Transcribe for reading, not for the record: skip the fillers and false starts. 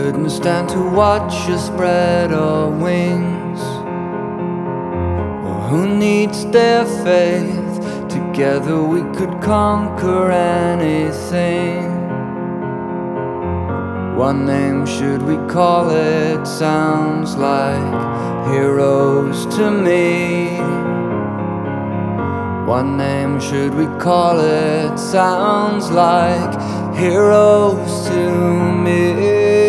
couldn't stand to watch us spread our wings. Well, who needs their faith? Together we could conquer anything. What name should we call it? Sounds like heroes to me. What name should we call it? Sounds like heroes to me.